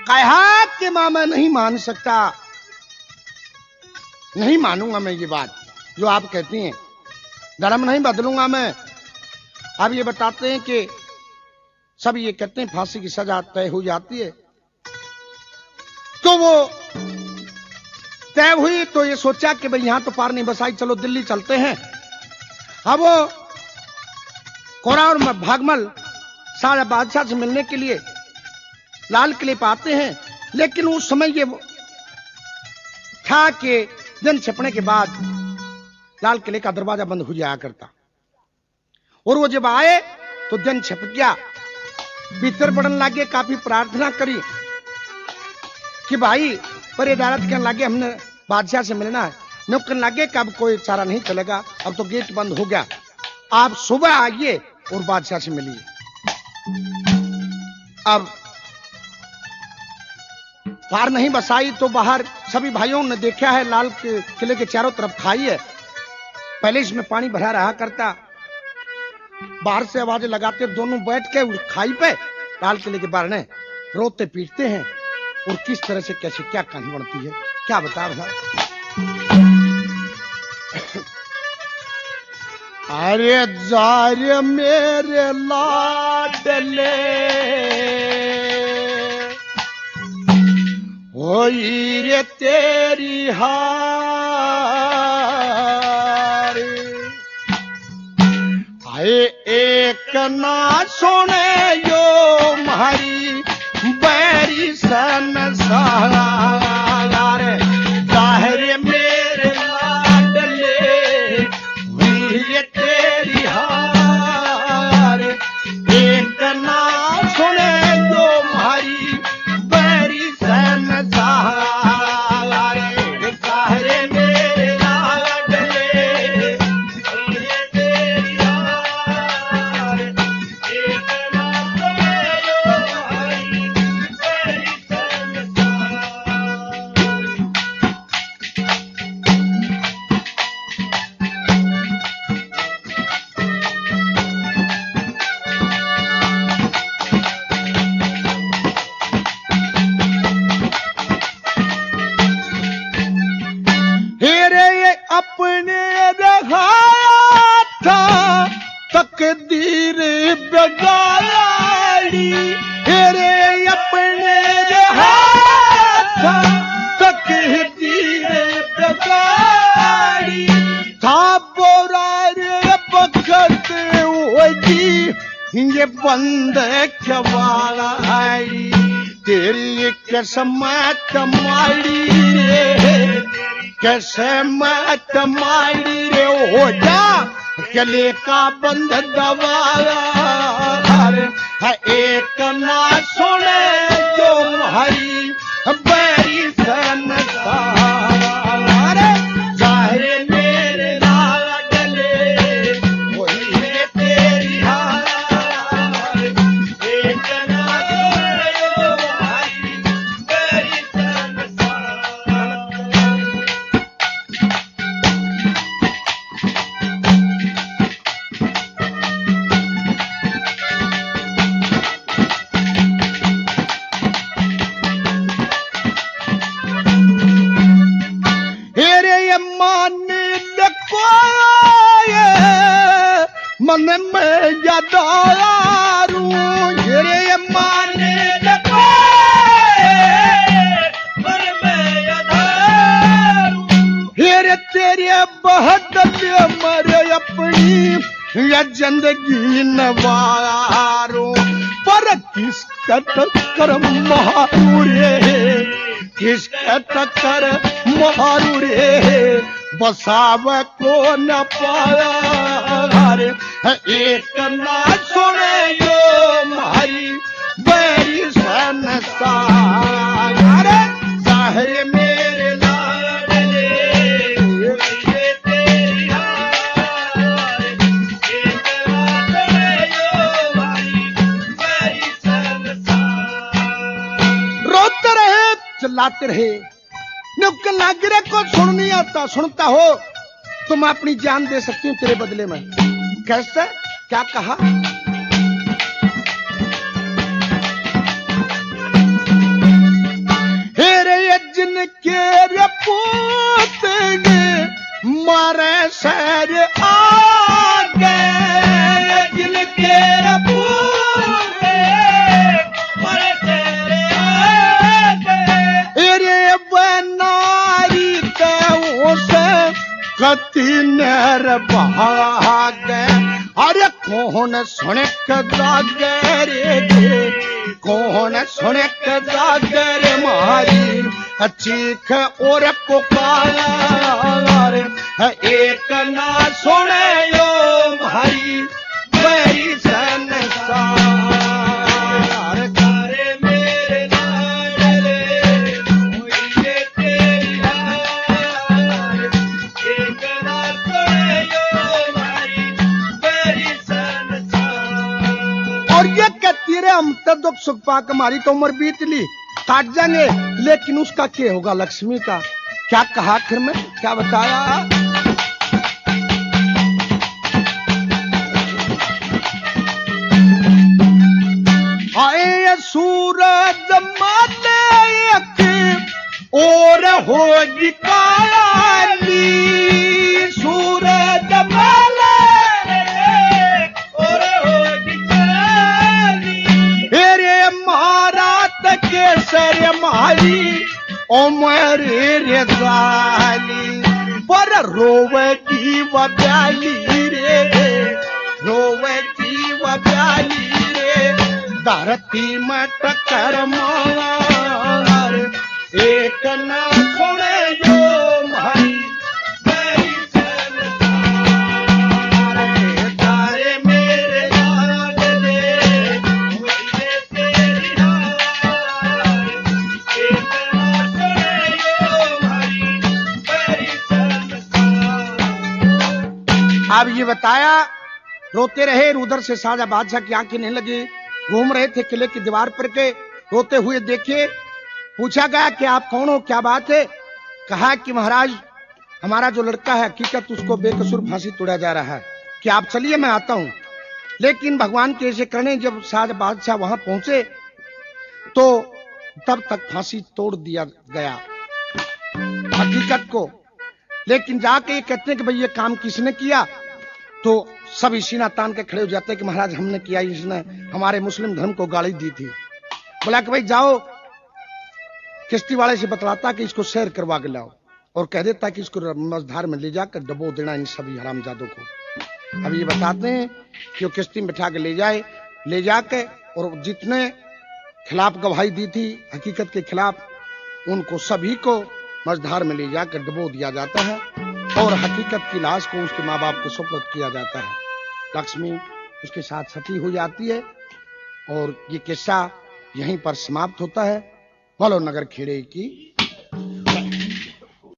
कहा कि मां मैं नहीं मान सकता, नहीं मानूंगा मैं ये बात जो आप कहती हैं, धर्म नहीं बदलूंगा मैं। अब ये बताते हैं कि सब ये कहते हैं फांसी की सजा तय हो जाती है, तो वो तय हुई तो ये सोचा कि भाई यहां तो पार नहीं बसाई, चलो दिल्ली चलते हैं। अब वो कोरा और भागमल सारा बादशाह से मिलने के लिए लाल किले पर आते हैं, लेकिन उस समय ये था कि दिन छिपने के बाद लाल किले का दरवाजा बंद हो जाया करता, और वो जब आए तो दिन छिप गया। भीतर बढ़ने लगे, काफी प्रार्थना करी कि भाई पर इदारत करने लगे, हमने बादशाह से मिलना है। न करने लगे कि अब कोई चारा नहीं चलेगा, अब तो गेट बंद हो गया, आप सुबह आइए और बादशाह से मिलिए। अब पार नहीं बसाई तो बाहर सभी भाइयों ने देखा है, लाल किले के चारों तरफ खाई है, पहले इसमें पानी भरा रहा करता। बाहर से आवाजें लगाते दोनों बैठ के उस खाई पे लाल किले के बाहर ने रोते पीटते हैं, और किस तरह से कैसे क्या कहानी बनती है क्या बता रहा। अरे जार मेरे लाडले होई रे तेरी हार, आए एक ना सुने यो मारी बैरी संसार, जाहिर मेरे लाडले हुई तेरी हार, एक ना सुने यो मारी बैरी संसार, जाहिर मेरे लाडले हुई तेरी हार, एक ना सुने यो मारी बैरी संसार। हेरे ये अपने रहा था तकदीर बिगाड़ी, हेरे अपने रहा था तकदीर बिगाड़ी, था बोरा रे बखत होगी ये बंद खवाड़ी, तेरी किस्मत माड़ी रे, किस्मत माड़ी रे, हो जा गले का बंद दबाया, एक ना सुने जो हरी बैरी संसार, जाहिर मेरे लाडले वही है तेरी हार, एक ना सुने जो हरी बैरी संसार। मन में यादारू रे माने मन में यादारू, हेरे तेरे बहदल मरे अपनी या जिंदगी नवारो, पर किसका टक्कर मारू रे, किसका टक्कर मारू रे, बसाव को न पाया रे, एक ना सुने यो मारी बैरी संसार, जाहिर मेरे लाडले ये तेरी हार, एक ना सुने यो मारी बैरी संसार। रोते रहे चिल्लाते रहे, नुक्कड़ नागरे को सुन नहीं आता, सुनता हो तो मैं अपनी जान दे सकती हूँ तेरे बदले में। कैसे क्या कहा, कति नर भागे अरे कौन सुने जागे रे कौन सुने जागे मारी चीख और पुकार एक ना सुने यो मारी मेरी संसार करे मेरे लाडले होइए तेरी हार एक ना सुने यो मारी मेरी संसार। और ये कहती रे हम तो दुख सुख पाक हमारी तो उम्र बीत ली काट जाएंगे लेकिन उसका क्या होगा लक्ष्मी का क्या कहा आखिर में क्या बताया आए सूरज माते एक और होगी काली सूरज माले और होगी काली रे महारात के सर मारी उमर रे जाली पर रोवे की वब्याली रे रोवे की वब्याली रे धरती में टक्कर मार एक ना छोड़े जो भाई मेरी संसार तारे मेरे लाडले होइए तेरी हार एक ना छोड़े जो भाई मेरी संसार। अब ये बताया रोते रहे उधर से साजा बादशाह की आंखें नहीं लगी घूम रहे थे किले की दीवार पर के रोते हुए देखे पूछा गया कि आप कौन हो क्या बात है कहा कि महाराज हमारा जो लड़का है हकीकत उसको बेकसूर फांसी तोड़ा जा रहा है कि आप चलिए मैं आता हूं। लेकिन भगवान के ऐसे करने जब साज बादशाह वहां पहुंचे तो तब तक फांसी तोड़ दिया गया हकीकत को। लेकिन जाके ये कहते हैं कि भाई ये काम किसने किया तो सब सीना तान के खड़े हो जाते हैं कि महाराज हमने किया इसने हमारे मुस्लिम धर्म को गाली दी थी। बोला कि भाई जाओ किश्ती वाले से बतलाता कि इसको सैर करवा के लाओ और कह देता कि इसको मझधार में ले जाकर डबो देना इन सभी हरामजादों को। अब ये बताते हैं कि वो किश्ती में बैठा के ले जाके और जितने खिलाफ गवाही दी थी हकीकत के खिलाफ उनको सभी को मझधार में ले जाकर डबो दिया जाता है और हकीकत की लाश को उसके माँ बाप को सुपुर्द किया जाता है। लक्ष्मी उसके साथ सती हो जाती है और ये किस्सा यहीं पर समाप्त होता है। बोलो नगर खेड़े की